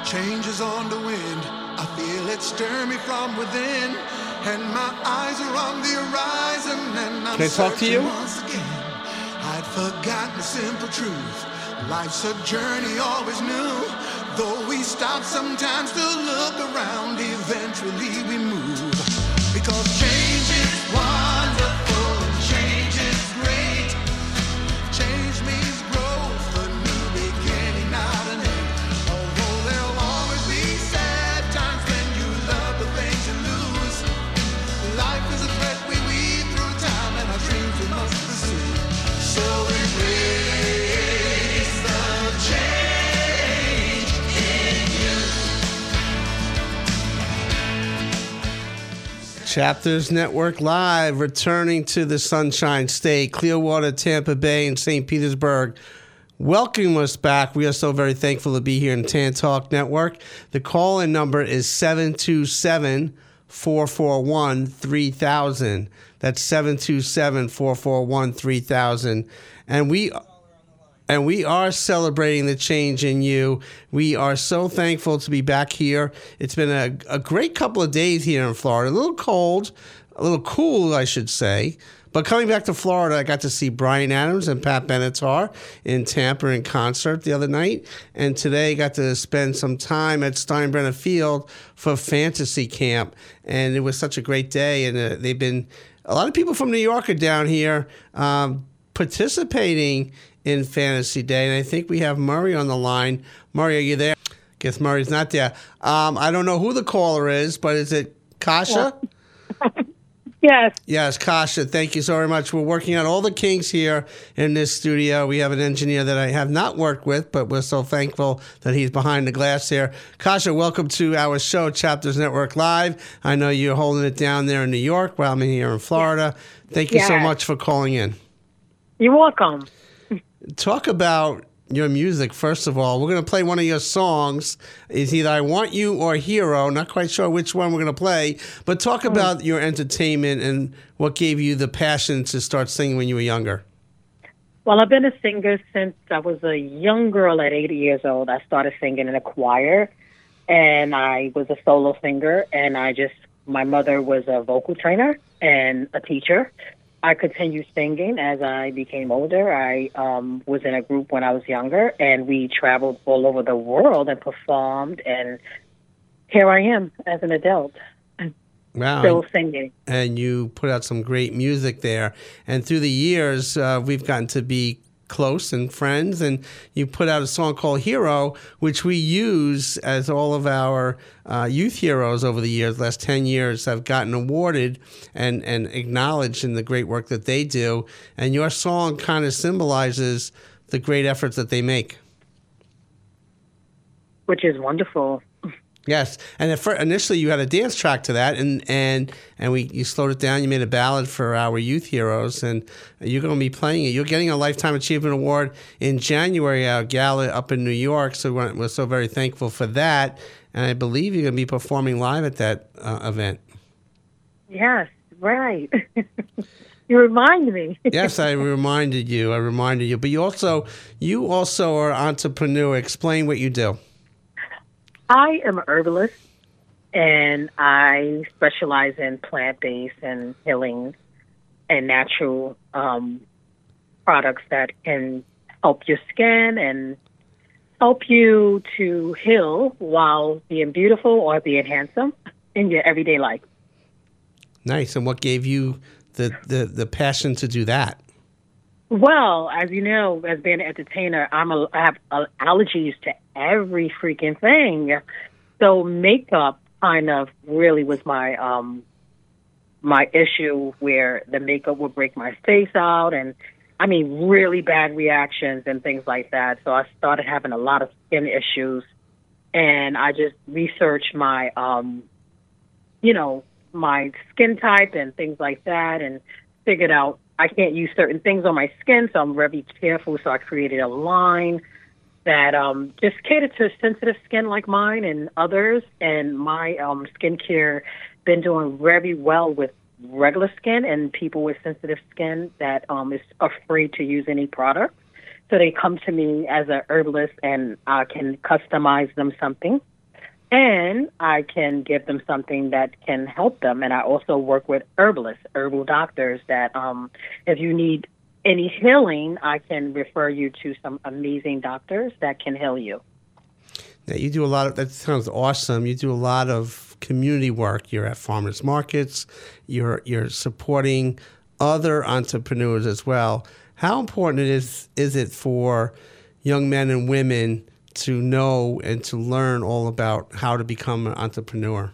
Change is on the wind. I feel it stir me from within. And my eyes are on the horizon. And I'm Can I talk to you? once again. I'd forgotten the simple truth. Life's a journey always new. Though we stop sometimes to look around, eventually we move. Because change is wonderful and change is great. Change means growth, a new beginning, not an end. Although there'll always be sad times when you love the things you lose. Life is a thread we weave through time, and our dreams we must pursue. So embrace the change in you. Chapters Network Live, returning to the Sunshine State, Clearwater, Tampa Bay, and St. Petersburg. Welcome us back. We are so very thankful to be here in Tan Talk Network. The call-in number is 727-441-3000. That's 727-441-3000. And we are celebrating the change in you. We are so thankful to be back here. It's been a great couple of days here in Florida. A little cold, a little cool, I should say. But coming back to Florida, I got to see Bryan Adams and Pat Benatar in Tampa in concert the other night. And today I got to spend some time at Steinbrenner Field for Fantasy Camp. And it was such a great day. And they've been, a lot of people from New York are down here participating in Fantasy Day, and I think we have Murray on the line. Murray, are you there? Guess Murray's not there. I don't know who the caller is, but is it Kasha? Yes. Yes, Kasha, thank you so very much. We're working on all the kinks here in this studio. We have an engineer that I have not worked with, but we're so thankful that he's behind the glass here. Kasha, welcome to our show, Chapters Network Live. I know you're holding it down there in New York while I'm here in Florida. Thank you so much for calling in. You're welcome. Talk about your music, first of all. We're going to play one of your songs. It's either I Want You or Hero. Not quite sure which one we're going to play. But talk about your entertainment and what gave you the passion to start singing when you were younger. Well, I've been a singer since I was a young girl at 8 years old. I started singing in a choir, and I was a solo singer. And my mother was a vocal trainer and a teacher. I continued singing as I became older. I was in a group when I was younger, and we traveled all over the world and performed, and here I am as an adult, still singing. And you put out some great music there. And through the years, we've gotten to be close and friends, and you put out a song called Hero, which we use as all of our youth heroes over the years, last 10 years, have gotten awarded and acknowledged in the great work that they do. And your song kind of symbolizes the great efforts that they make. Which is wonderful. Yes, and initially you had a dance track to that, and you slowed it down. You made a ballad for our youth heroes, and you're going to be playing it. You're getting a Lifetime Achievement Award in January, our gala up in New York. So we're so very thankful for that, and I believe you're going to be performing live at that event. Yes, right. You remind me. Yes, I reminded you. But you also are an entrepreneur. Explain what you do. I am a herbalist, and I specialize in plant-based and healing and natural products that can help your skin and help you to heal while being beautiful or being handsome in your everyday life. Nice. And what gave you the passion to do that? Well, as you know, as being an entertainer, I have allergies to every freaking thing. So makeup kind of really was my my issue, where the makeup would break my face out, and I mean really bad reactions and things like that. So I started having a lot of skin issues, and I just researched my my skin type and things like that, and figured out I can't use certain things on my skin, so I'm very careful. So I created a line that just catered to sensitive skin like mine and others. And my skincare been doing very well with regular skin and people with sensitive skin that is afraid to use any product. So they come to me as a herbalist, and I can customize them something and I can give them something that can help them. And I also work with herbalists, herbal doctors that if you need any healing, I can refer you to some amazing doctors that can heal you. Now, you do a lot of, that sounds awesome. You do a lot of community work. You're at farmers markets. You're supporting other entrepreneurs as well. How important is it for young men and women to know and to learn all about how to become an entrepreneur?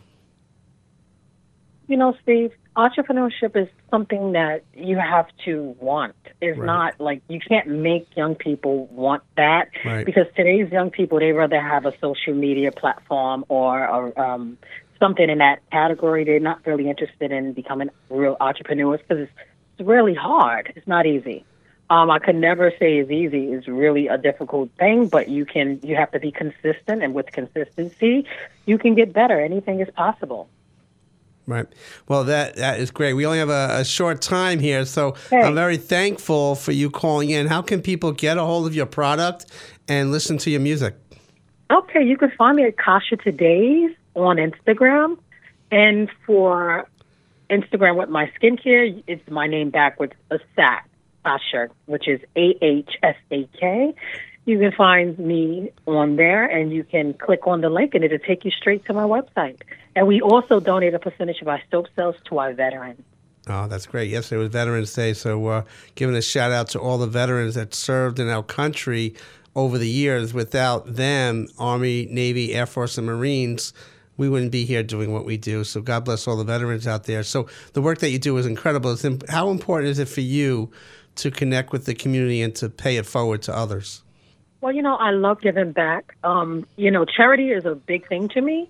You know, Steve, entrepreneurship is something that you have to want. It's Right. not like you can't make young people want that Right. because today's young people, they rather have a social media platform or something in that category. They're not really interested in becoming real entrepreneurs because it's really hard. It's not easy. I could never say it's easy. It's really a difficult thing, but you have to be consistent, and with consistency, you can get better. Anything is possible. Right. Well, that is great. We only have a short time here, so Hey. I'm very thankful for you calling in. How can people get a hold of your product and listen to your music? Okay, you can find me at Kasha Today's on Instagram. And for Instagram with my skincare, it's my name backwards, Asak, Kasha, which is AHSAK. You can find me on there, and you can click on the link, and it'll take you straight to my website. And we also donate a percentage of our soap sales to our veterans. Oh, that's great. Yesterday was Veterans Day, so giving a shout out to all the veterans that served in our country over the years. Without them, Army, Navy, Air Force, and Marines, we wouldn't be here doing what we do. So God bless all the veterans out there. So the work that you do is incredible. How important is it for you to connect with the community and to pay it forward to others? Well, I love giving back. Charity is a big thing to me.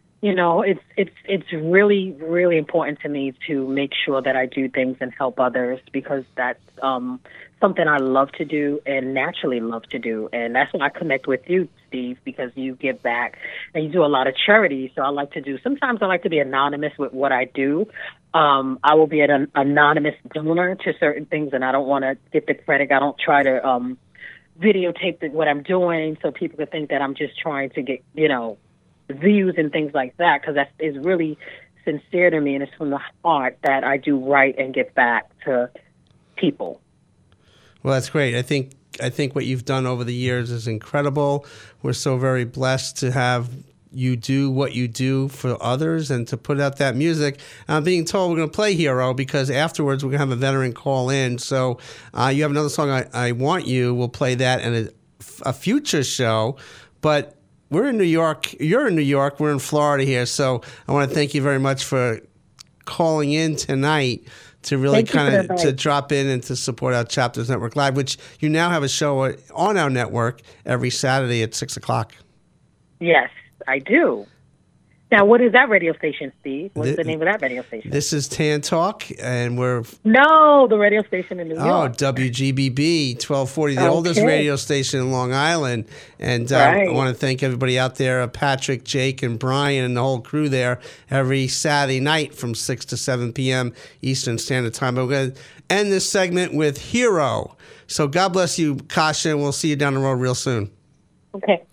It's really, really important to me to make sure that I do things and help others because that's something I love to do and naturally love to do. And that's why I connect with you, Steve, because you give back and you do a lot of charity. So sometimes I like to be anonymous with what I do. I will be an anonymous donor to certain things, and I don't want to get the credit. I don't try to videotape what I'm doing so people could think that I'm just trying to get, views and things like that, because that is really sincere to me, and it's from the heart that I do right and give back to people. Well, that's great. I think what you've done over the years is incredible. We're so very blessed to have you do what you do for others and to put out that music. I'm being told we're going to play Hero because afterwards we're going to have a veteran call in. So you have another song, I Want You. We'll play that in a future show. But we're in New York. You're in New York. We're in Florida here. So I want to thank you very much for calling in tonight to really kind of to drop in and to support our Chapters Network Live, which you now have a show on our network every Saturday at 6 o'clock. Yes, I do. Now, what is that radio station, Steve? What's the name of that radio station? This is Tan Talk, and we're... No, the radio station in New York. Oh, WGBB 1240, the oldest radio station in Long Island. And Right. I want to thank everybody out there, Patrick, Jake, and Brian, and the whole crew there every Saturday night from 6 to 7 p.m. Eastern Standard Time. But we're going to end this segment with Hero. So God bless you, Kasha, and we'll see you down the road real soon. Okay.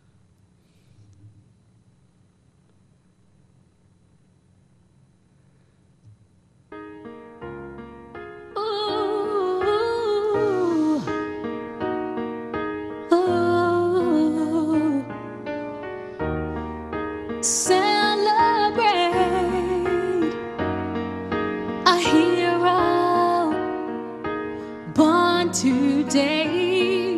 Celebrate a hero born today.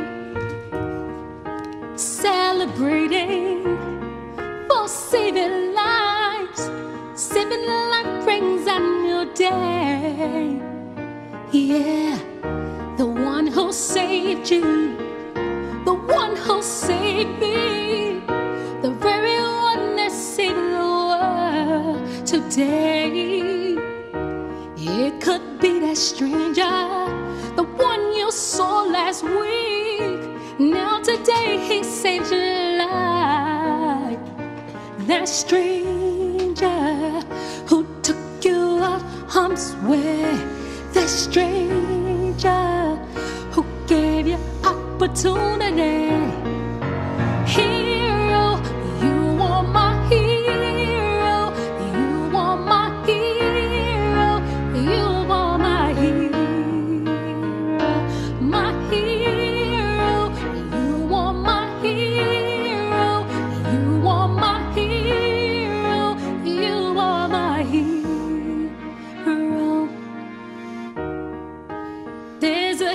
Celebrating for saving lives. Saving life brings a new day. Yeah, the one who saved you, the one who saved me, the very one that saved the world today. It could be that stranger, the one you saw last week. Now today he saved your life. That stranger who took you out harm's way. That stranger who gave you opportunity. Hero, you are my hero.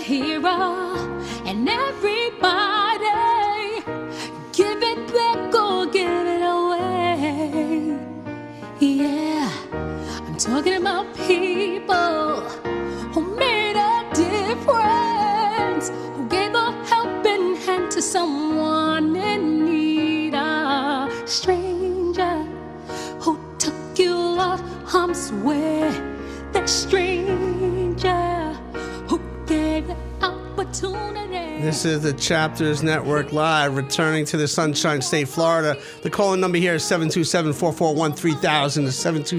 hero, and everybody give it back or give it away. Yeah, I'm talking about people who made a difference, who gave a helping hand to someone in need. A stranger who took you off harm's way. That stranger who gave you opportunity. This is the Chapters Network Live, returning to the Sunshine State, Florida. The call-in number here is 727-441-3000 to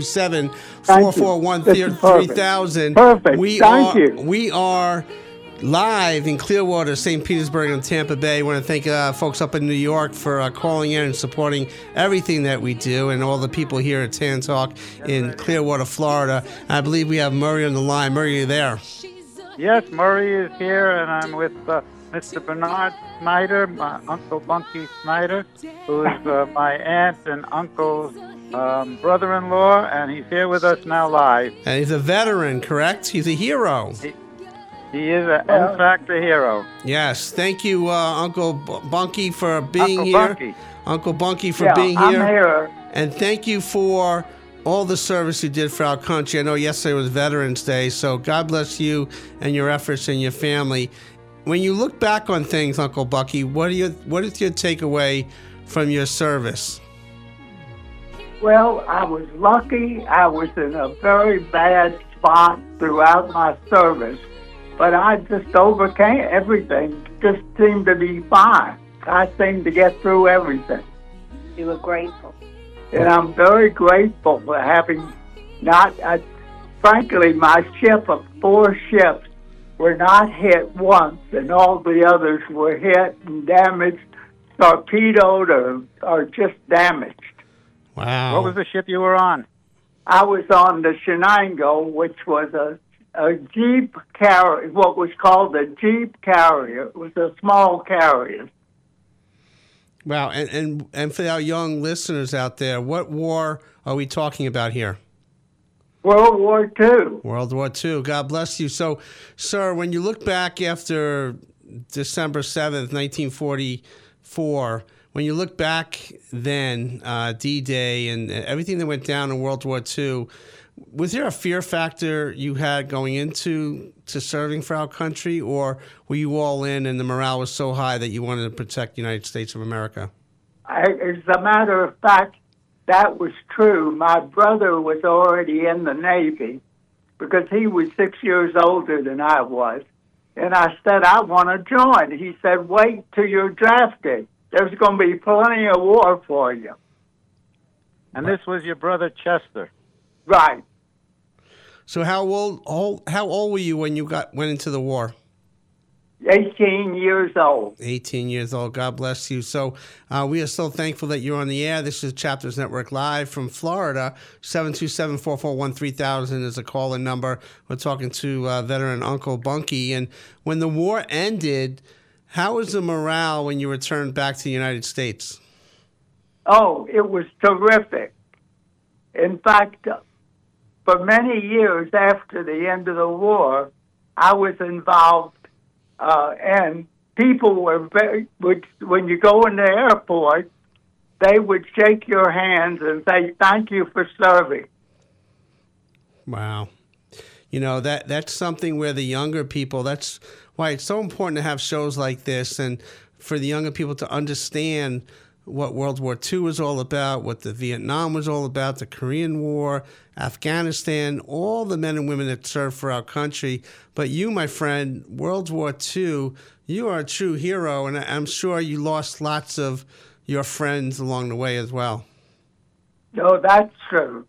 727-441-3000. Perfect. Thank you. We are live in Clearwater, St. Petersburg, and Tampa Bay. I want to thank folks up in New York for calling in and supporting everything that we do, and all the people here at Tan Talk in Clearwater, Florida. I believe we have Murray on the line. Murray, are you there? Yes, Murray is here, and I'm with Mr. Bernard Snyder, my Uncle Bunky Snyder, who is my aunt and uncle's brother-in-law, and he's here with us now live. And he's a veteran, correct? He's a hero. He is, in fact, a hero. Yes. Thank you, Uncle Bunky, for being Uncle here. Bunky. Uncle Bunky for being here. I'm here. And thank you for all the service you did for our country. I know yesterday was Veterans Day, so God bless you and your efforts and your family. When you look back on things, Uncle Bunky, what is your takeaway from your service? Well, I was lucky. I was in a very bad spot throughout my service, but I just overcame everything. Just seemed to be fine. I seemed to get through everything. You were grateful. And I'm very grateful for having frankly, my ship of 4 ships were not hit once, and all the others were hit and damaged, torpedoed, or just damaged. Wow. What was the ship you were on? I was on the Shenango, which was a jeep carrier, what was called a jeep carrier. It was a small carrier. Wow. And for our young listeners out there, what war are we talking about here? World War II. World War II. God bless you. So, sir, when you look back after December 7th, 1944, when you look back then, D-Day and everything that went down in World War II, was there a fear factor you had going into serving for our country, or were you all in and the morale was so high that you wanted to protect the United States of America? As a matter of fact, that was true. My brother was already in the Navy because he was 6 years older than I was. And I said, I want to join. He said, wait till you're drafted. There's going to be plenty of war for you. And this was your brother Chester. Right. So how old were you when you went into the war? 18 years old. 18 years old. God bless you. So we are so thankful that you're on the air. This is Chapters Network Live from Florida. 727-441-3000 is a call-in number. We're talking to veteran Uncle Bunky. And when the war ended, how was the morale when you returned back to the United States? Oh, it was terrific. In fact, for many years after the end of the war, I was involved, and people were when you go in the airport, they would shake your hands and say, thank you for serving. Wow. You know, that's something where the younger people, that's why it's so important to have shows like this and for the younger people to understand what World War II was all about, what the Vietnam was all about, the Korean War, Afghanistan, all the men and women that served for our country. But you, my friend, World War II, you are a true hero, and I'm sure you lost lots of your friends along the way as well. No, that's true.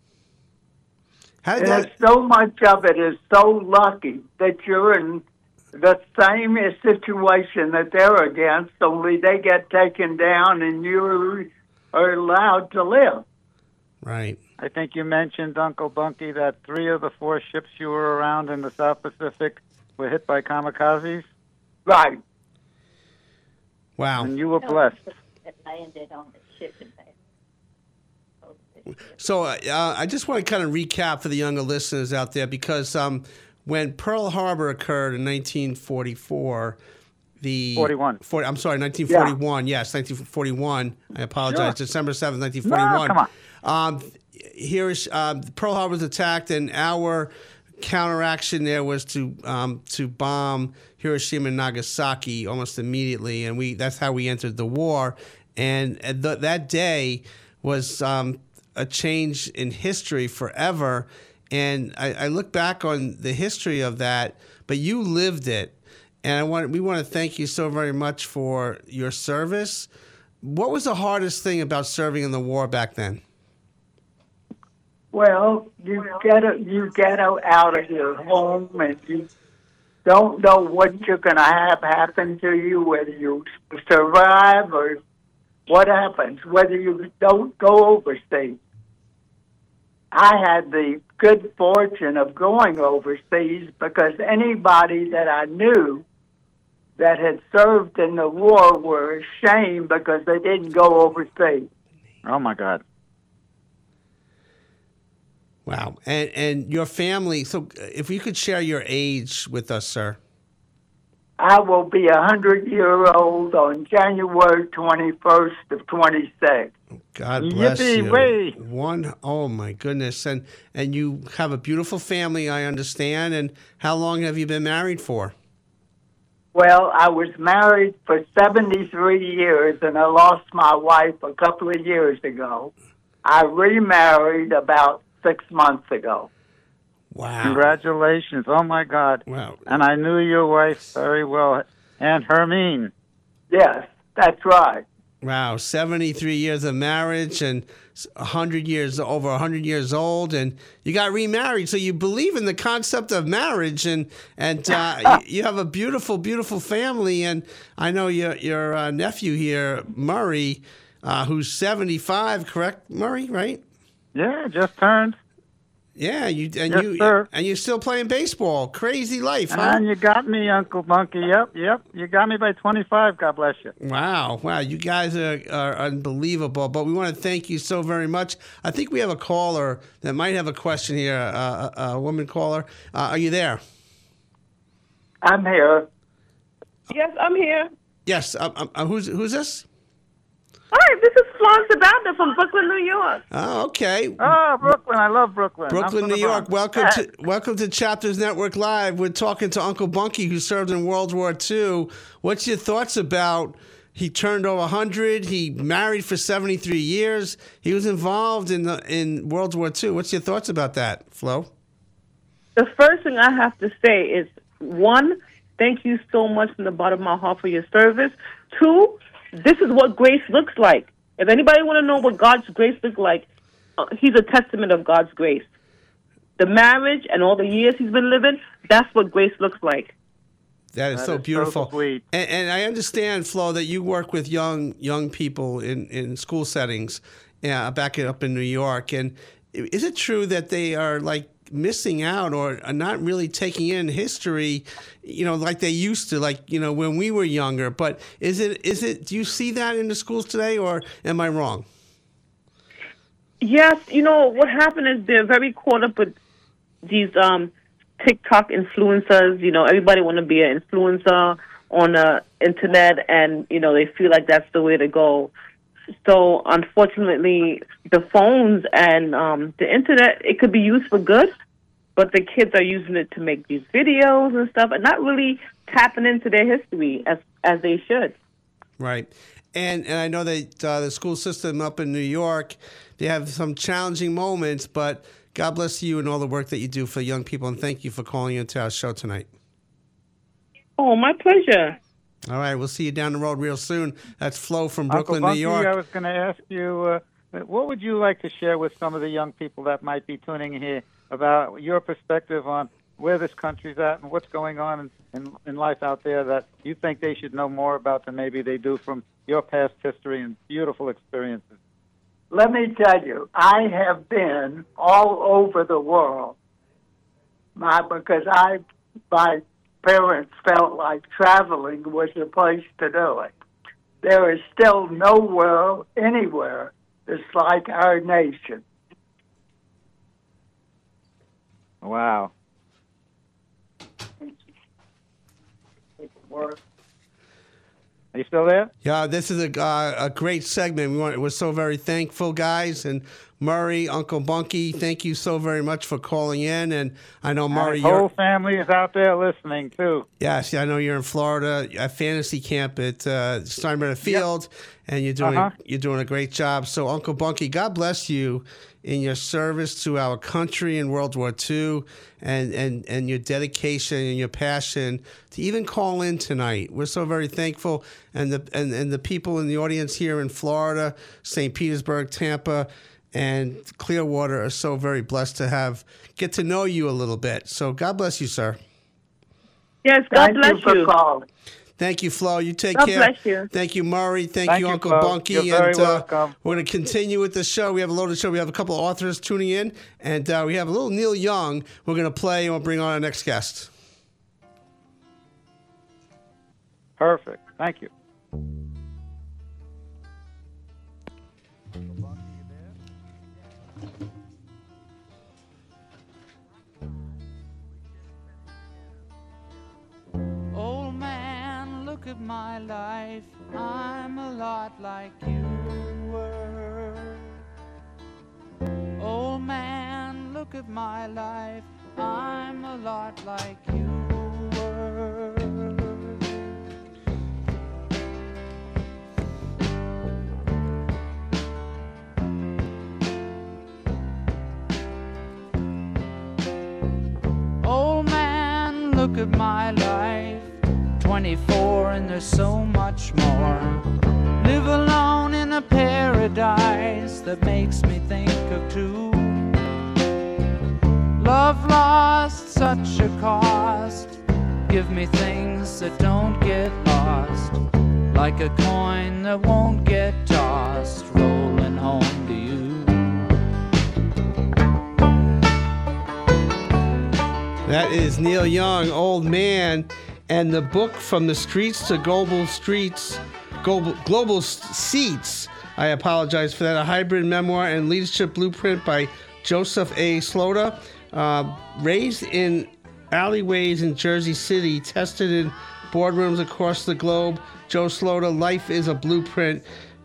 And so much of it is so lucky that you're in the same situation that they're against, only they get taken down and you are allowed to live. Right. I think you mentioned, Uncle Bunky, that 3 of the 4 ships you were around in the South Pacific were hit by kamikazes. Right. Wow. And you were blessed. It landed on the ship in there. So I just want to kind of recap for the younger listeners out there because when Pearl Harbor occurred in 1944, the 41. 1941. Yeah. Yes, 1941. I apologize. Sure. December 7th, 1941. No, come on. Here is Pearl Harbor was attacked, and our counteraction there was to bomb Hiroshima and Nagasaki almost immediately, and that's how we entered the war. And that day was a change in history forever. And I look back on the history of that, but you lived it. And we want to thank you so very much for your service. What was the hardest thing about serving in the war back then? Well, you get out of your home, and you don't know what you're going to have happen to you, whether you survive or what happens, whether you don't go overseas. I had the good fortune of going overseas because anybody that I knew that had served in the war were ashamed because they didn't go overseas. Oh, my God. Wow. And your family, so if you could share your age with us, sir. I will be 100-year-old on January 21st of 26. God bless Yippee, you. Oh my goodness. And you have a beautiful family, I understand. And how long have you been married for? Well, I was married for 73 years, and I lost my wife a couple of years ago. I remarried about 6 months ago. Wow. Congratulations. Oh, my God. Wow. And I knew your wife very well, Aunt Hermine. Yes, that's right. Wow, 73 years of marriage and over 100 years old, and you got remarried. So you believe in the concept of marriage, and you have a beautiful, beautiful family. And I know your nephew here, Murray, who's 75, correct, Murray? Right? Yeah, just turned. Yeah, sir. And you're still playing baseball. Crazy life, huh? And you got me, Uncle Bunky. Yep. You got me by 25. God bless you. Wow. You guys are unbelievable. But we want to thank you so very much. I think we have a caller that might have a question here, a woman caller. Are you there? I'm here. Yes, I'm here. Yes. Who's this? Hi, this is Florence Sabanda from Brooklyn, New York. Oh, okay. Oh, Brooklyn. I love Brooklyn. Brooklyn, New York. Welcome to Chapters Network Live. We're talking to Uncle Bunky, who served in World War II. What's your thoughts about, he turned over 100, he married for 73 years, he was involved in World War II. What's your thoughts about that, Flo? The first thing I have to say is, one, thank you so much from the bottom of my heart for your service. Two, this is what grace looks like. If anybody want to know what God's grace looks like, he's a testament of God's grace. The marriage and all the years he's been living, that's what grace looks like. That is so beautiful. So sweet. And I understand, Flo, that you work with young people in school settings back up in New York. And is it true that they are like missing out or are not really taking in history, like they used to, when we were younger? But is it, do you see that in the schools today, or am I wrong? Yes, what happened is they're very caught up with these TikTok influencers. Everybody want to be an influencer on the internet, and, they feel like that's the way to go. So, unfortunately, the phones and the internet, it could be used for good, but the kids are using it to make these videos and stuff and not really tapping into their history as they should. Right. And I know that the school system up in New York, they have some challenging moments, but God bless you and all the work that you do for young people, and thank you for calling into our show tonight. Oh, my pleasure. All right, we'll see you down the road real soon. That's Flo from Uncle Brooklyn, Bunky, New York. I was going to ask you, what would you like to share with some of the young people that might be tuning in here about your perspective on where this country's at and what's going on in life out there that you think they should know more about than maybe they do from your past history and beautiful experiences? Let me tell you, I have been all over the world because my parents felt like traveling was the place to do it. There is still nowhere, anywhere, that's like our nation. Wow. Are you still there? Yeah, this is a great segment. We're so very thankful, guys. And Murray, Uncle Bunky, thank you so very much for calling in. And I know, Murray, My whole family is out there listening, too. Yes, I know you're in Florida at fantasy camp at Steinbrenner Field, and you're doing a great job. So, Uncle Bunky, God bless you in your service to our country in World War II, and your dedication and your passion to even call in tonight. We're so very thankful, and the people in the audience here in Florida, St. Petersburg, Tampa, and Clearwater are so very blessed to get to know you a little bit. So, God bless you, sir. Yes, God Thank bless you for calling. Thank you, Flo. You take God care. bless you. Thank you, Murray. Thank you, Uncle Flo. Bunky. You're very and welcome. we're going to continue with the show. We have a loaded show. We have a couple of authors tuning in, and we have a little Neil Young. We're going to play, and we'll bring on our next guest. Perfect. Thank you. Old man, look at my life. I'm a lot like you were. Old man, look at my life. I'm a lot like you were. Old man, look at my life. 24 and there's so much more. Live alone in a paradise that makes me think of two. Love lost, such a cost. Give me things that don't get lost. Like a coin that won't get tossed, rolling home to you. That is Neil Young, Old Man, and the book From the Streets to Global Streets, Global Seats. I apologize for that. A hybrid memoir and leadership blueprint by Joseph A. Slota. Raised in alleyways in Jersey City, tested in boardrooms across the globe, Joe Slota, life is a blueprint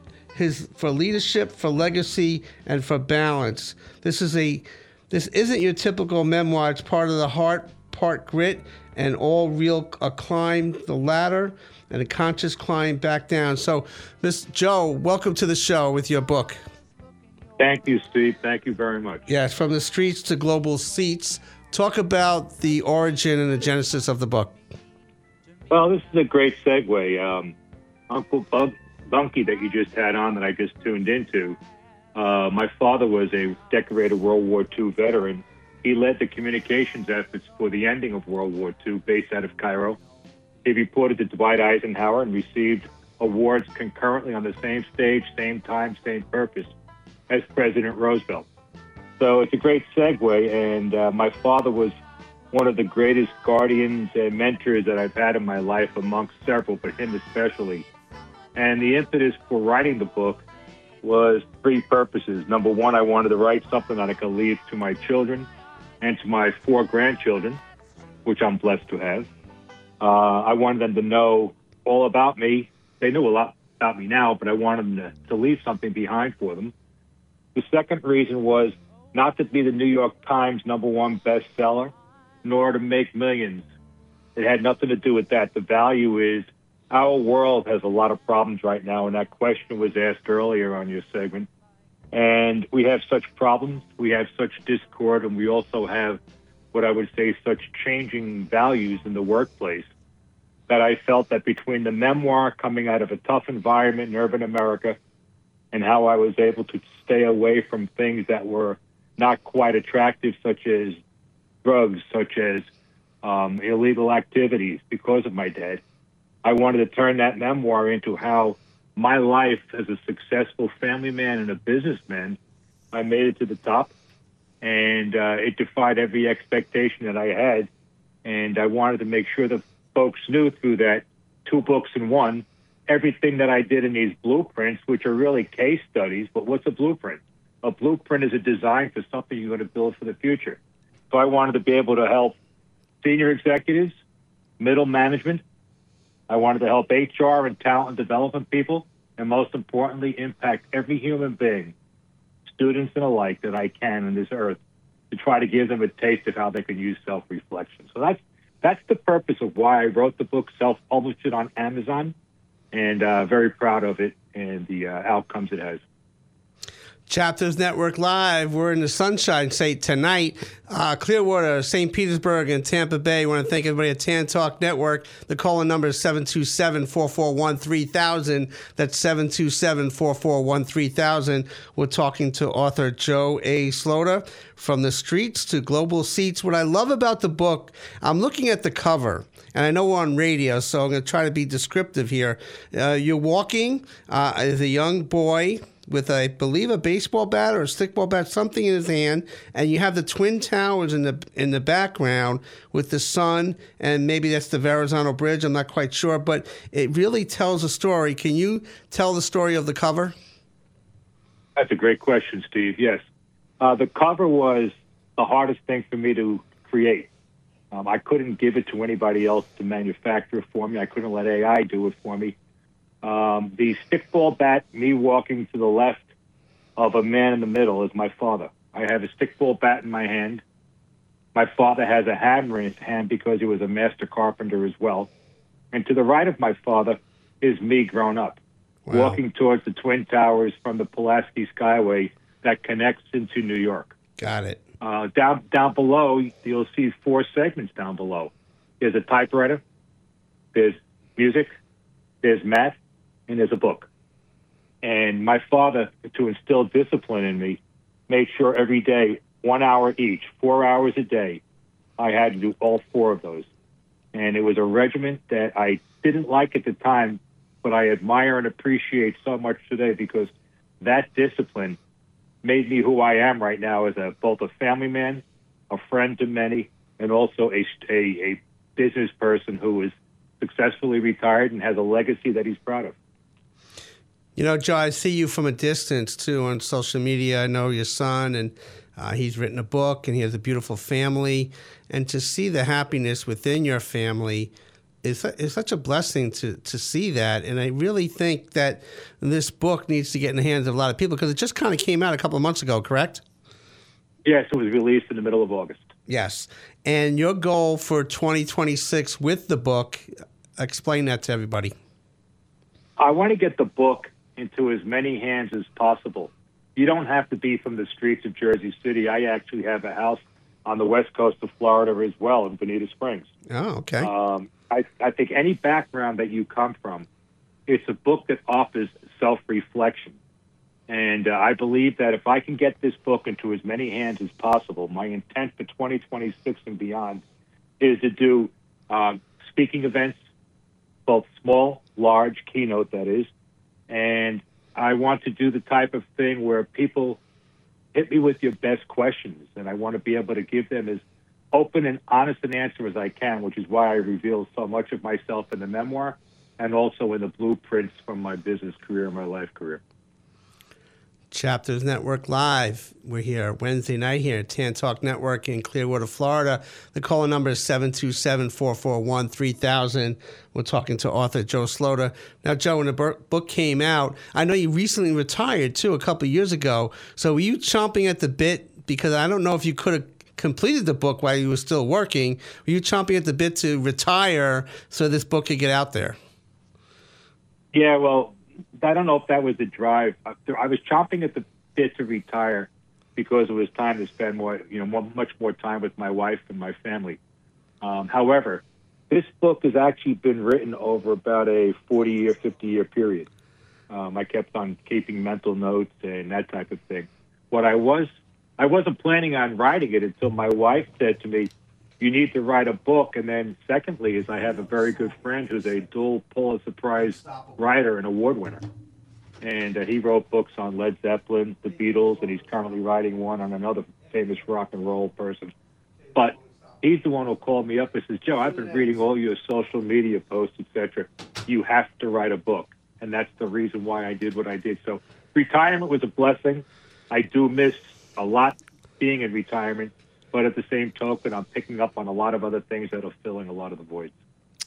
for leadership, for legacy, and for balance. This isn't your typical memoir. It's part of the heart, part grit, and all real climb the ladder and a conscious climb back down. So, Miss Joe, welcome to the show with your book. Thank you, Steve. Thank you very much. Yes, From the Streets to Global Seats. Talk about the origin and the genesis of the book. Well, this is a great segue. Uncle Bunky that you just had on that I just tuned into, my father was a decorated World War II veteran. He led the communications efforts for the ending of World War II based out of Cairo. He reported to Dwight Eisenhower and received awards concurrently on the same stage, same time, same purpose as President Roosevelt. So it's a great segue, and my father was one of the greatest guardians and mentors that I've had in my life, amongst several, but him especially. And the impetus for writing the book was three purposes. Number one, I wanted to write something that I could leave to my children and to my 4 grandchildren, which I'm blessed to have. I wanted them to know all about me. They knew a lot about me now, but I wanted them to leave something behind for them. The second reason was not to be the New York Times #1 bestseller, nor to make millions. It had nothing to do with that. The value is our world has a lot of problems right now, and that question was asked earlier on your segment. And we have such problems, we have such discord, and we also have what I would say such changing values in the workplace that I felt that between the memoir coming out of a tough environment in urban America and how I was able to stay away from things that were not quite attractive, such as drugs, such as illegal activities because of my dad, I wanted to turn that memoir into how my life as a successful family man and a businessman, I made it to the top, and it defied every expectation that I had. And I wanted to make sure that folks knew through that 2 books in one, everything that I did in these blueprints, which are really case studies. But what's a blueprint? A blueprint is a design for something you're going to build for the future. So I wanted to be able to help senior executives, middle management, I wanted to help HR and talent development people, and most importantly, impact every human being, students and alike, that I can on this earth, to try to give them a taste of how they can use self-reflection. So that's the purpose of why I wrote the book, self-published it on Amazon, and very proud of it and the outcomes it has. Chapters Network Live. We're in the Sunshine State tonight. Clearwater, St. Petersburg, and Tampa Bay. I want to thank everybody at Tan Talk Network. The call-in number is 727-441-3000. That's 727-441-3000. We're talking to author Joe A. Slota, From the Streets to Global Seats. What I love about the book, I'm looking at the cover, and I know we're on radio, so I'm going to try to be descriptive here. You're walking as a young boy with, I believe, a baseball bat or a stickball bat, something in his hand, and you have the Twin Towers in the background with the sun, and maybe that's the Verrazano Bridge. I'm not quite sure, but it really tells a story. Can you tell the story of the cover? That's a great question, Steve. Yes. The cover was the hardest thing for me to create. I couldn't give it to anybody else to manufacture it for me. I couldn't let AI do it for me. The stickball bat, me walking to the left of a man in the middle, is my father. I have a stickball bat in my hand. My father has a hammer in his hand because he was a master carpenter as well. And to the right of my father is me grown up, walking towards the Twin Towers from the Pulaski Skyway that connects into New York. Got it. Down below, you'll see 4 segments down below. There's a typewriter, there's music, there's math, and there's a book. And my father, to instill discipline in me, made sure every day, 1 hour each, 4 hours a day, I had to do all 4 of those. And it was a regimen that I didn't like at the time, but I admire and appreciate so much today, because that discipline made me who I am right now as both a family man, a friend to many, and also a business person who is successfully retired and has a legacy that he's proud of. You know, Joe, I see you from a distance, too, on social media. I know your son, and he's written a book, and he has a beautiful family. And to see the happiness within your family is such a blessing to see that. And I really think that this book needs to get in the hands of a lot of people, because it just kind of came out a couple of months ago, correct? Yes, it was released in the middle of August. Yes. And your goal for 2026 with the book, explain that to everybody. I want to get the book into as many hands as possible. You don't have to be from the streets of Jersey City. I actually have a house on the west coast of Florida as well, in Bonita Springs. Oh, okay. I think any background that you come from, it's a book that offers self-reflection. And I believe that if I can get this book into as many hands as possible, my intent for 2026 and beyond is to do speaking events, both small, large, keynote, that is. And I want to do the type of thing where people hit me with your best questions, and I want to be able to give them as open and honest an answer as I can, which is why I reveal so much of myself in the memoir and also in the blueprints from my business career and my life career. Chapters Network Live. We're here Wednesday night here at Tan Talk Network in Clearwater, Florida. The call-in number is 727-441-3000. We're talking to author Joe Slota. Now, Joe, when the book came out, I know you recently retired, too, a couple of years ago. So were you chomping at the bit? Because I don't know if you could have completed the book while you were still working. Were you chomping at the bit to retire so this book could get out there? Yeah, well, I don't know if that was the drive. I was chomping at the bit to retire because it was time to spend much more time with my wife and my family. However, this book has actually been written over about a 40-year, 50-year period. I kept on keeping mental notes and that type of thing. I wasn't planning on writing it until my wife said to me, "You need to write a book." And then secondly is I have a very good friend who's a dual Pulitzer Prize writer and award winner. And he wrote books on Led Zeppelin, the Beatles, and he's currently writing one on another famous rock and roll person. But he's the one who called me up and says, "Joe, I've been reading all your social media posts, etc. You have to write a book." And that's the reason why I did what I did. So retirement was a blessing. I do miss a lot being in retirement. But at the same token, I'm picking up on a lot of other things that are filling a lot of the voids.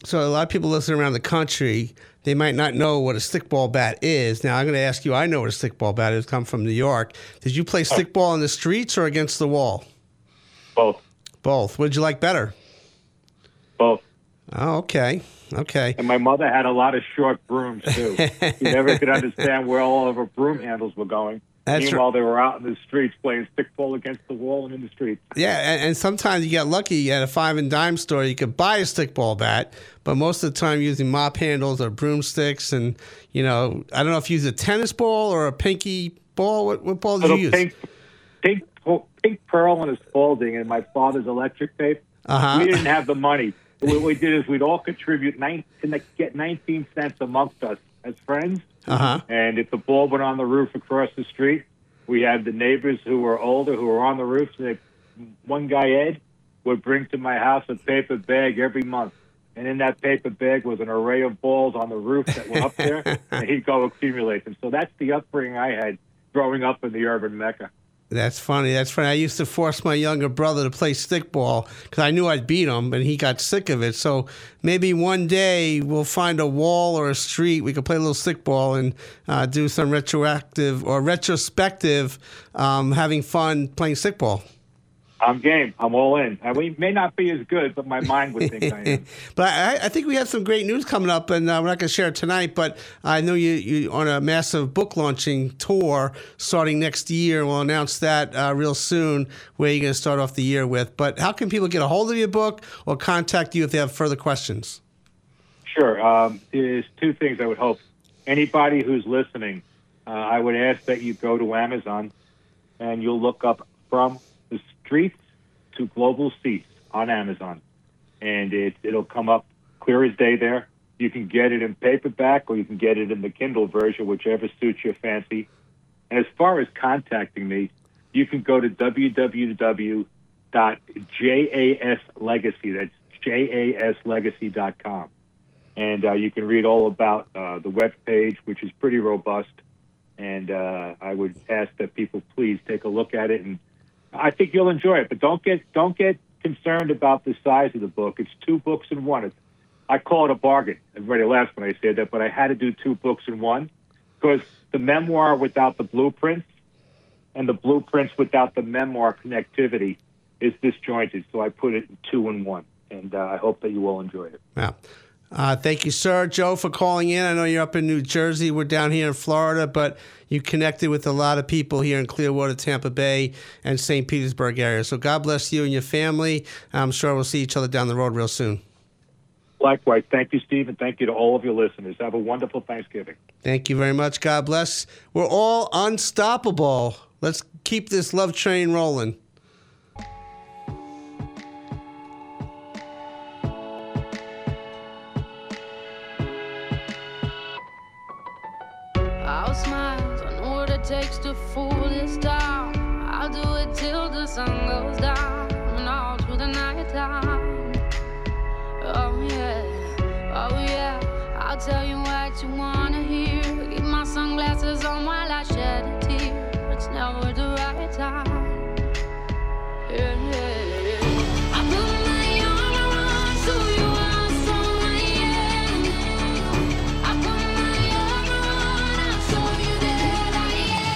So a lot of people listening around the country, they might not know what a stickball bat is. Now I'm going to ask you. I know what a stickball bat is. Come from New York. Did you play stickball in the streets or against the wall? Both. Both. What did you like better? Both. Oh, okay. Okay. And my mother had a lot of short brooms, too. She never could understand where all of her broom handles were going. Meanwhile, they were out in the streets playing stickball against the wall and in the streets. Yeah, and sometimes you get lucky at a 5 and dime store. You could buy a stickball bat, but most of the time using mop handles or broomsticks. And, I don't know if you use a tennis ball or a pinky ball. What ball did you use? Pink pearl and a Spalding and my father's electric tape. We didn't have the money. What we did is we'd all contribute get 19 cents amongst us as friends. And if the ball went on the roof across the street, we had the neighbors who were older who were on the roof. So one guy, Ed, would bring to my house a paper bag every month. And in that paper bag was an array of balls on the roof that were up there, and he'd go accumulate them. So that's the upbringing I had growing up in the urban Mecca. That's funny. I used to force my younger brother to play stickball because I knew I'd beat him, and he got sick of it. So maybe one day we'll find a wall or a street. We could play a little stickball and do some retrospective, having fun playing stickball. I'm game. I'm all in. We may not be as good, but my mind would think I am. But I think we have some great news coming up, and we're not going to share it tonight, but I know you're on a massive book launching tour starting next year. We'll announce that real soon, where you're going to start off the year with. But how can people get a hold of your book or contact you if they have further questions? Sure. There's two things I would hope. Anybody who's listening, I would ask that you go to Amazon and you'll look up From the Streets to Global Seats on Amazon. And it'll come up clear as day there. You can get it in paperback or you can get it in the Kindle version, whichever suits your fancy. And as far as contacting me, you can go to www.jaslegacy, that's jaslegacy.com. And you can read all about the web page, which is pretty robust. And I would ask that people please take a look at it, and I think you'll enjoy it. But don't get concerned about the size of the book. It's 2 books in one. I call it a bargain. Everybody laughs when I say that, but I had to do 2 books in one because the memoir without the blueprints and the blueprints without the memoir connectivity is disjointed. So I put it in 2 in 1, and I hope that you all enjoy it. Wow. Thank you, sir. Joe, for calling in. I know you're up in New Jersey. We're down here in Florida, but you connected with a lot of people here in Clearwater, Tampa Bay, and St. Petersburg area. So God bless you and your family. I'm sure we'll see each other down the road real soon. Likewise. Thank you, Steve, and thank you to all of your listeners. Have a wonderful Thanksgiving. Thank you very much. God bless. We're all unstoppable. Let's keep this love train rolling. I'll smile, I know what it takes to fool this town. I'll do it till the sun goes down and all through the night time. Oh yeah, I'll tell you what you wanna hear. Keep my sunglasses on while I shed a tear. It's never the right time. Yeah. I put my arm around so you are strong, I put my arm around, I'll show you that I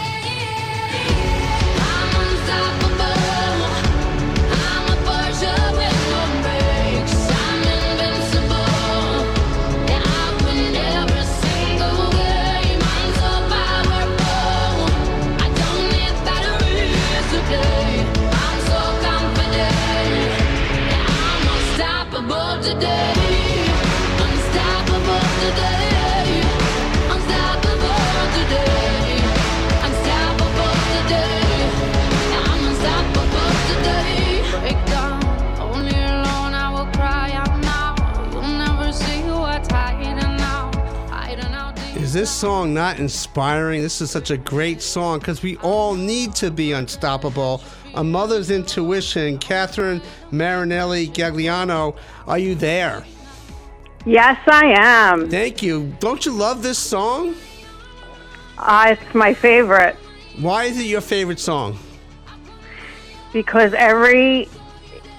am. I'm unstoppable. I'm a Porsche with no brakes. I'm invincible. Yeah, I win every single game. I'm so powerful. I don't need batteries today. I'm so confident. Yeah, I'm unstoppable today. Unstoppable today. Unstoppable today. Unstoppable today. Yeah, I'm unstoppable today. Break down, only alone I will cry out now. You'll never see what's hiding out. Hiding out deep. Is this song not inspiring? This is such a great song because we all need to be unstoppable. A Mother's Intuition, Catherine Marinelli Gagliano, are you there? Yes, I am. Thank you. Don't you love this song? It's my favorite Why is it your favorite song? because every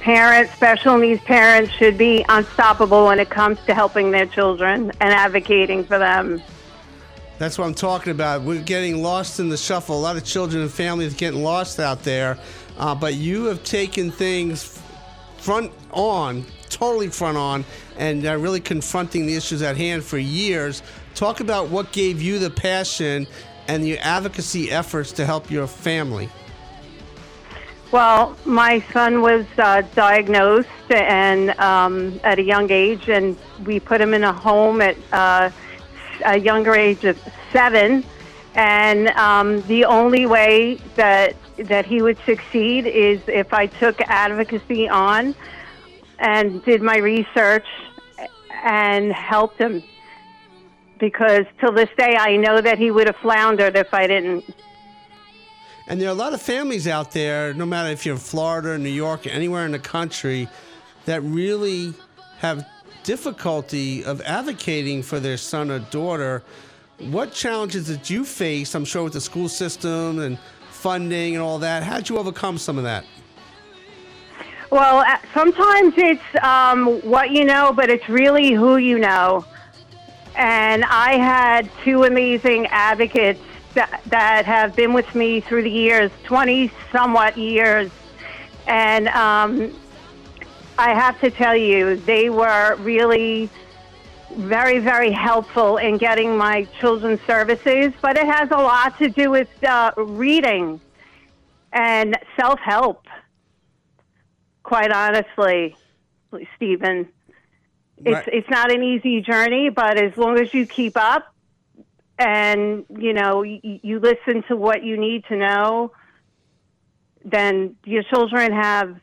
parents, special needs parents, should be unstoppable when it comes to helping their children and advocating for them. That's what I'm talking about. We're getting lost in the shuffle. A lot of children and families getting lost out there. But you have taken things totally front on, and really confronting the issues at hand for years. Talk about what gave you the passion and your advocacy efforts to help your family. Well, my son was diagnosed and at a young age, and we put him in a home at a younger age of 7. And the only way that he would succeed is if I took advocacy on and did my research and helped him. Because till this day, I know that he would have floundered if I didn't. And there are a lot of families out there, no matter if you're in Florida or New York or anywhere in the country, that really have difficulty of advocating for their son or daughter. What challenges did you face, I'm sure, with the school system and funding and all that? How did you overcome some of that? Well, sometimes it's what you know, but it's really who you know. And I had 2 amazing advocates that have been with me through the years, 20-somewhat years. And I have to tell you, they were really very, very helpful in getting my children's services. But it has a lot to do with reading and self-help, quite honestly, Stephen. Right. It's not an easy journey, but as long as you keep up and, you listen to what you need to know, then your children have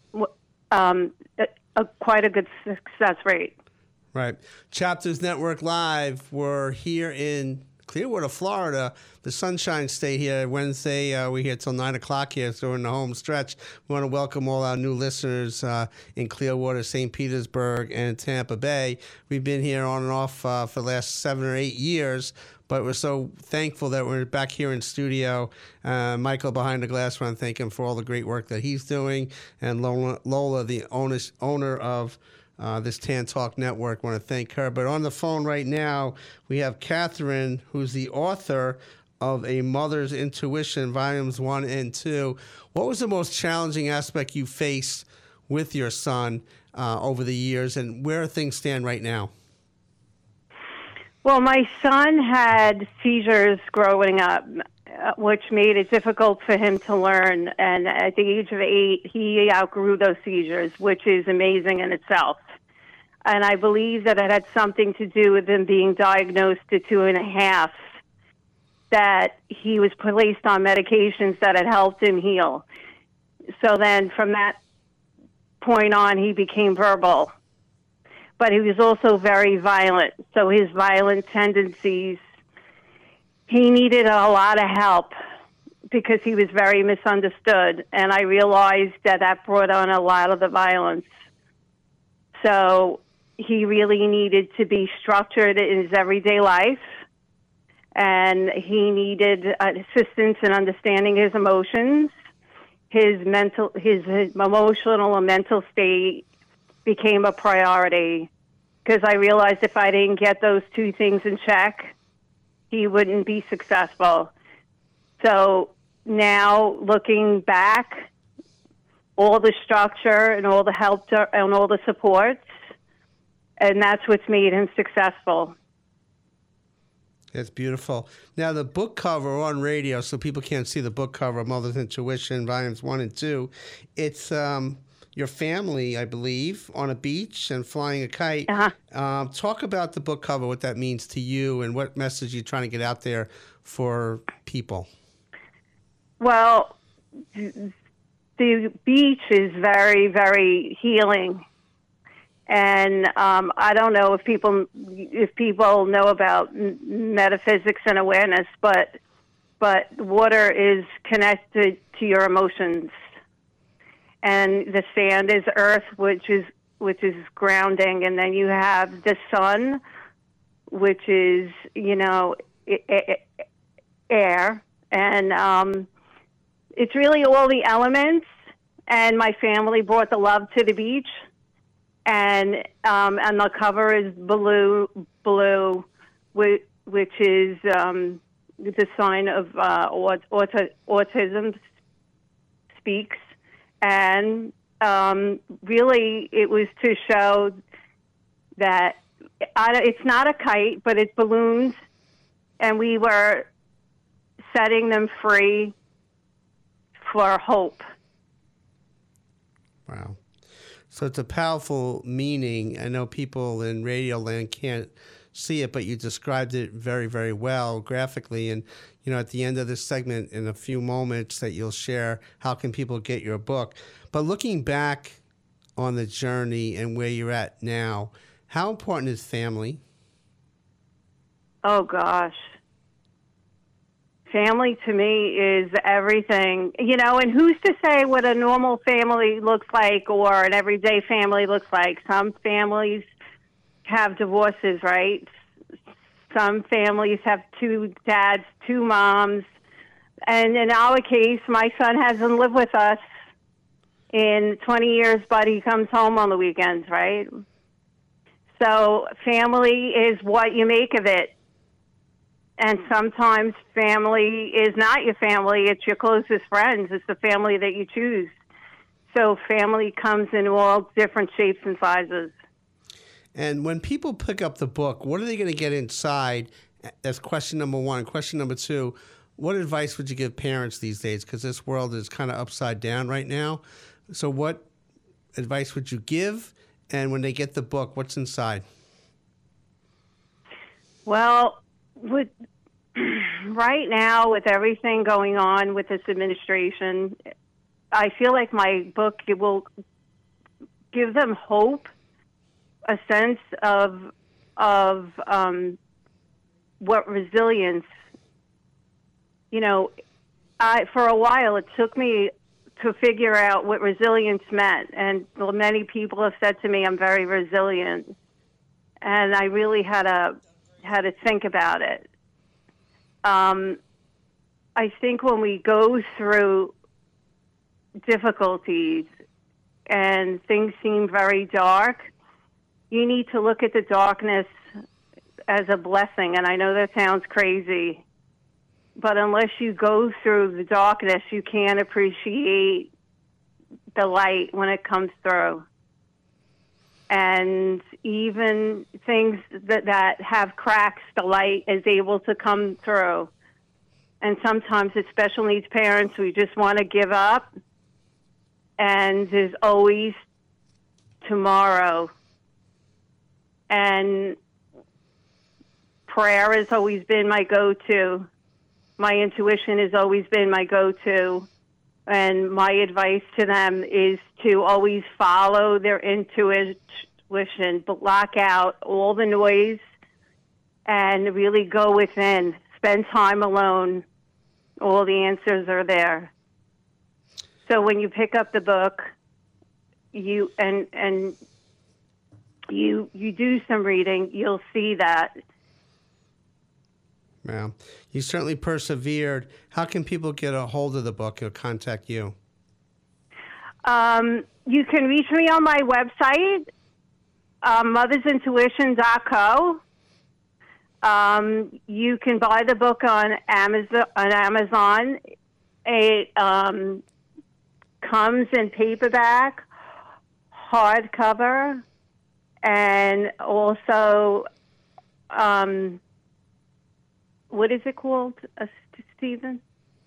quite a good success rate. Right. Chapters Network Live. We're here in Clearwater, Florida, the Sunshine State here. Wednesday, we're here till 9 o'clock here, so we're in the home stretch. We want to welcome all our new listeners in Clearwater, St. Petersburg, and Tampa Bay. We've been here on and off for the last 7 or 8 years, but we're so thankful that we're back here in studio. Michael behind the glass, I want to thank him for all the great work that he's doing, and Lola, the owner of this Tan Talk Network. I want to thank her. But on the phone right now, we have Catherine, who's the author of A Mother's Intuition, Volumes 1 and 2. What was the most challenging aspect you faced with your son over the years, and where things stand right now? Well, my son had seizures growing up, which made it difficult for him to learn. And at the age of 8, he outgrew those seizures, which is amazing in itself. And I believe that it had something to do with him being diagnosed at 2.5, that he was placed on medications that had helped him heal. So then from that point on, he became verbal. But he was also very violent. So his violent tendencies, he needed a lot of help because he was very misunderstood. And I realized that brought on a lot of the violence. So he really needed to be structured in his everyday life. And he needed assistance in understanding his emotions. His emotional and mental state became a priority, because I realized if I didn't get those 2 things in check, he wouldn't be successful. So now, looking back, all the structure and all the help and all the supports, and that's what's made him successful. That's beautiful. Now, the book cover on radio, so people can't see the book cover, Mother's Intuition, Volumes 1 and 2. It's your family, I believe, on a beach and flying a kite. Uh-huh. Talk about the book cover, what that means to you, and what message you're trying to get out there for people. Well, the beach is very, very healing. And I don't know if people know about metaphysics and awareness, but water is connected to your emotions. And the sand is earth, which is grounding, and then you have the sun, which is air, and it's really all the elements. And my family brought the love to the beach. And the cover is blue, which is the sign of autism speaks. And really, it was to show that it's not a kite, but it's balloons, and we were setting them free for hope. Wow. So it's a powerful meaning. I know people in Radio Land can't see it, but you described it very, very well graphically. And, you know, at the end of this segment, in a few moments that you'll share, how can people get your book? But looking back on the journey and where you're at now, how important is family? Oh, gosh. Family to me is everything, you know, and who's to say what a normal family looks like or an everyday family looks like? Some families have divorces, right? Some families have 2 dads, 2 moms. And in our case, my son hasn't lived with us in 20 years, but he comes home on the weekends, right? So family is what you make of it. And sometimes family is not your family. It's your closest friends. It's the family that you choose. So family comes in all different shapes and sizes. And when people pick up the book, what are they going to get inside? That's question number 1. Question number 2, what advice would you give parents these days? Because this world is kind of upside down right now. So what advice would you give? And when they get the book, what's inside? Well, right now, with everything going on with this administration, I feel like my book will give them hope, a sense of what resilience. You know, for a while, it took me to figure out what resilience meant, and many people have said to me, "I'm very resilient," and I really had to think about it. I think when we go through difficulties and things seem very dark, you need to look at the darkness as a blessing. And I know that sounds crazy, but unless you go through the darkness, you can't appreciate the light when it comes through. And even things that have cracks, the light is able to come through. And sometimes as special needs parents, we just want to give up. And there's always tomorrow. And prayer has always been my go-to. My intuition has always been my go-to. And my advice to them is to always follow their intuition, block out all the noise, and really go within. Spend time alone. All the answers are there. So when you pick up the book, you do some reading, you'll see that. Well, you certainly persevered. How can people get a hold of the book or contact you? You can reach me on my website, mothersintuition.co. You can buy the book on Amazon. It comes in paperback, hardcover, and also what is it called, Stephen?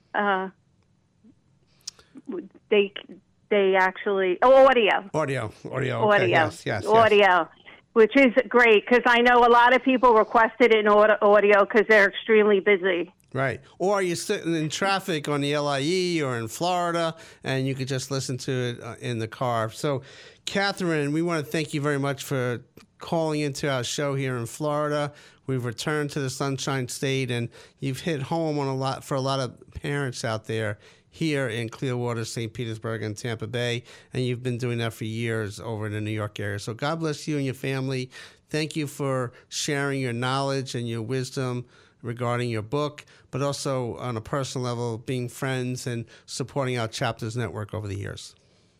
They actually audio. Audio. Okay, audio. Yes. Audio, which is great because I know a lot of people requested it in audio because they're extremely busy. Right. Or you're sitting in traffic on the LIE or in Florida, and you could just listen to it in the car. So, Catherine, we want to thank you very much for calling into our show here in Florida. We've returned to the Sunshine State, and you've hit home for a lot of parents out there here in Clearwater, St. Petersburg, and Tampa Bay, and you've been doing that for years over in the New York area. So God bless you and your family. Thank you for sharing your knowledge and your wisdom regarding your book, but also on a personal level, being friends and supporting our Chapters Network over the years.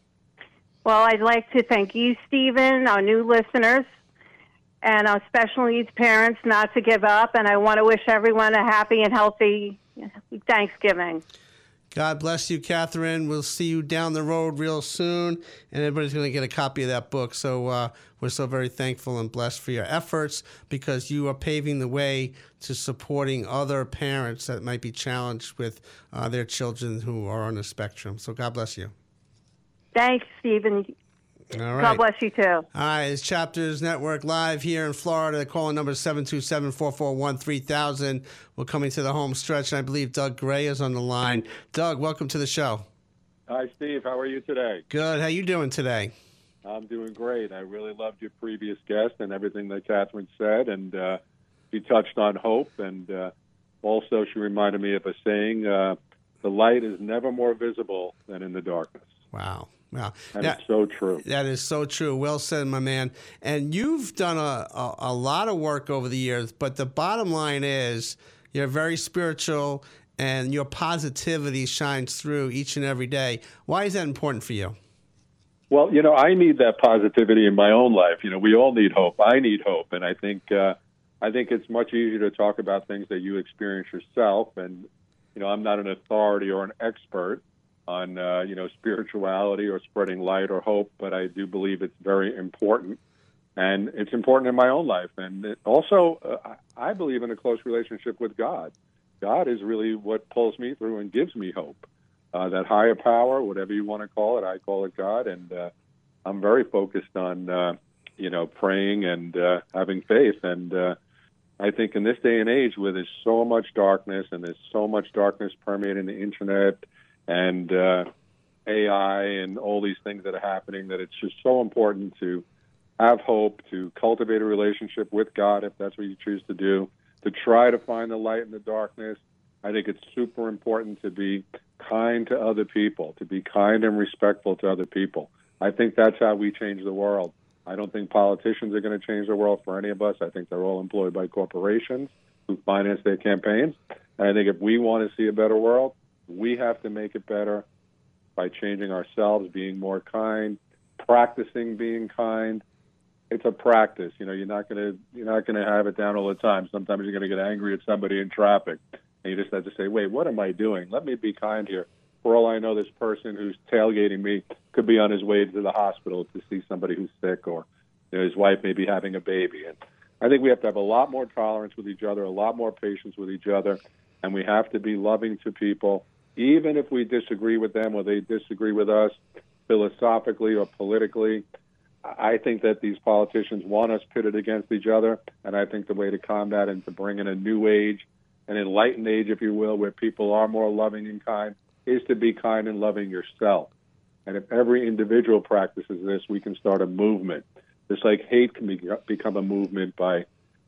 Well, I'd like to thank you, Stephen, our new listeners, and our special needs parents not to give up. And I want to wish everyone a happy and healthy Thanksgiving. God bless you, Catherine. We'll see you down the road real soon, and everybody's going to get a copy of that book. So we're so very thankful and blessed for your efforts, because you are paving the way to supporting other parents that might be challenged with their children who are on the spectrum. So God bless you. Thanks, Stephen. All right. God bless you, too. All right, it's Chapters Network live here in Florida. The call number 727-441-3000. We're coming to the home stretch, and I believe Doug Gray is on the line. Doug, welcome to the show. Hi, Steve. How are you today? Good. How you doing today? I'm doing great. I really loved your previous guest and everything that Catherine said, and she touched on hope, and also she reminded me of a saying, the light is never more visible than in the darkness. Wow. Wow. That's so true. That is so true. Well said, my man. And you've done a lot of work over the years, but the bottom line is you're very spiritual and your positivity shines through each and every day. Why is that important for you? Well, I need that positivity in my own life. We all need hope. I need hope. And I think it's much easier to talk about things that you experience yourself. And, I'm not an authority or an expert on, spirituality or spreading light or hope, but I do believe it's very important. And it's important in my own life. And also, I believe in a close relationship with God. God is really what pulls me through and gives me hope. That higher power, whatever you want to call it, I call it God. And I'm very focused on, praying and having faith. And I think in this day and age where there's so much darkness and there's so much darkness permeating the internet and AI and all these things that are happening, that it's just so important to have hope, to cultivate a relationship with God, if that's what you choose to do, to try to find the light in the darkness. I think it's super important to be kind to other people, to be kind and respectful to other people. I think that's how we change the world. I don't think politicians are going to change the world for any of us. I think they're all employed by corporations who finance their campaigns. And I think if we want to see a better world, we have to make it better by changing ourselves, being more kind, practicing being kind. It's a practice. You're not going to have it down all the time. Sometimes you're going to get angry at somebody in traffic, and you just have to say, wait, what am I doing? Let me be kind here. For all I know, this person who's tailgating me could be on his way to the hospital to see somebody who's sick, or his wife may be having a baby. And I think we have to have a lot more tolerance with each other, a lot more patience with each other, and we have to be loving to people, even if we disagree with them or they disagree with us philosophically or politically. I think that these politicians want us pitted against each other, and I think the way to combat and to bring in a new age, an enlightened age, if you will, where people are more loving and kind, is to be kind and loving yourself. And if every individual practices this, we can start a movement. Just like hate can become a movement by,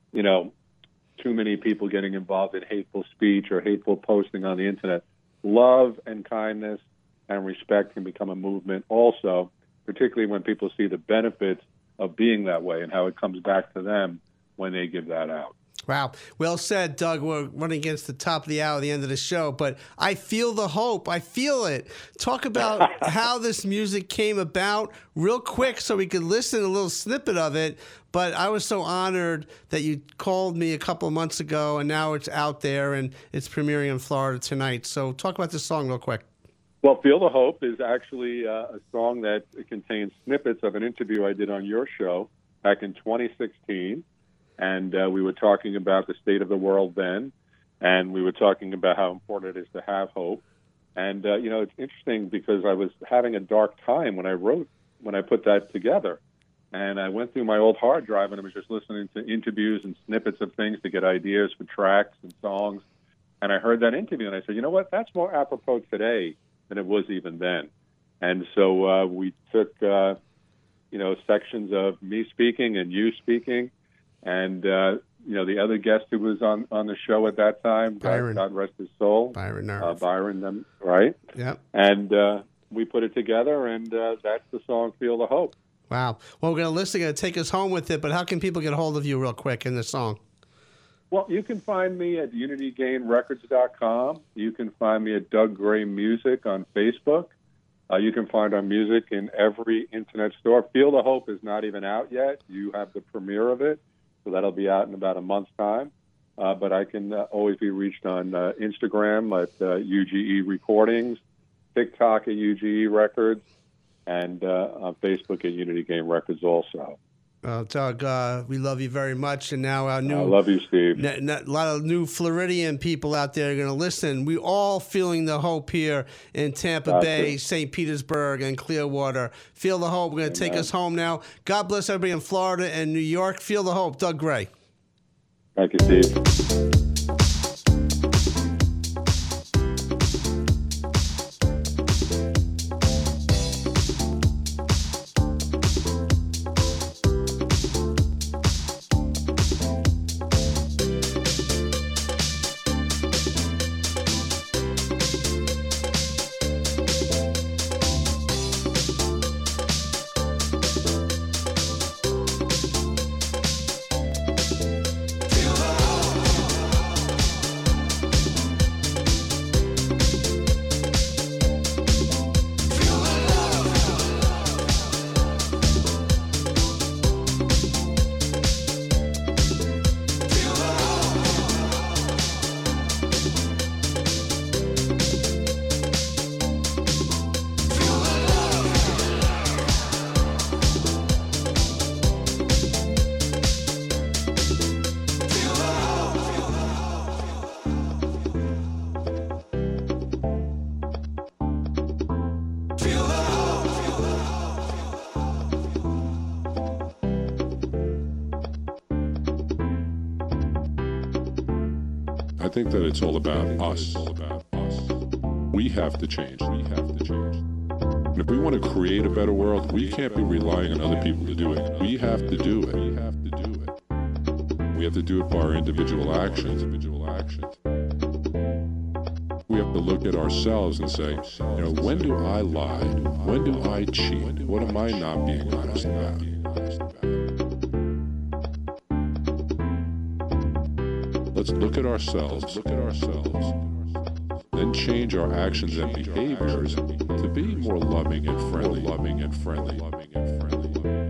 too many people getting involved in hateful speech or hateful posting on the internet. Love and kindness and respect can become a movement also, particularly when people see the benefits of being that way and how it comes back to them when they give that out. Wow. Well said, Doug. We're running against the top of the hour, the end of the show, but I feel the hope. I feel it. Talk about how this music came about real quick so we could listen to a little snippet of it. But I was so honored that you called me a couple of months ago, and now it's out there, and it's premiering in Florida tonight. So talk about this song real quick. Well, Feel the Hope is actually a song that contains snippets of an interview I did on your show back in 2016. And we were talking about the state of the world then, and we were talking about how important it is to have hope. And, it's interesting because I was having a dark time when I put that together. And I went through my old hard drive and I was just listening to interviews and snippets of things to get ideas for tracks and songs. And I heard that interview and I said, you know what, that's more apropos today than it was even then. And so we took, sections of me speaking and you speaking. And, the other guest who was on the show at that time, God rest his soul. Byron Nerve. Byron, right? Yep. And we put it together, and that's the song, Feel the Hope. Wow. Well, we're going to listen, going to take us home with it, but how can people get a hold of you real quick in the song? Well, you can find me at unitygainrecords.com. You can find me at Doug Gray Music on Facebook. You can find our music in every internet store. Feel the Hope is not even out yet. You have the premiere of it, so that'll be out in about a month's time. But I can always be reached on Instagram at UGE Recordings, TikTok at UGE Records, and on Facebook at Unity Game Records also. Doug, we love you very much, and now our new. I love you, Steve. A lot of new Floridian people out there are going to listen. We're all feeling the hope here in Tampa Bay, St. Petersburg, and Clearwater. Feel the hope. We're going to take us home now. God bless everybody in Florida and New York. Feel the hope. Doug Gray. Thank you, Steve. I think that it's all about us. We have to change. And if we want to create a better world, we can't be relying on other people to do it. We have to do it. We have to do it by our individual actions. We have to look at ourselves and say, when do I lie? When do I cheat? What am I not being honest about? Let's look at ourselves, then change our actions and behaviors to be more loving and friendly.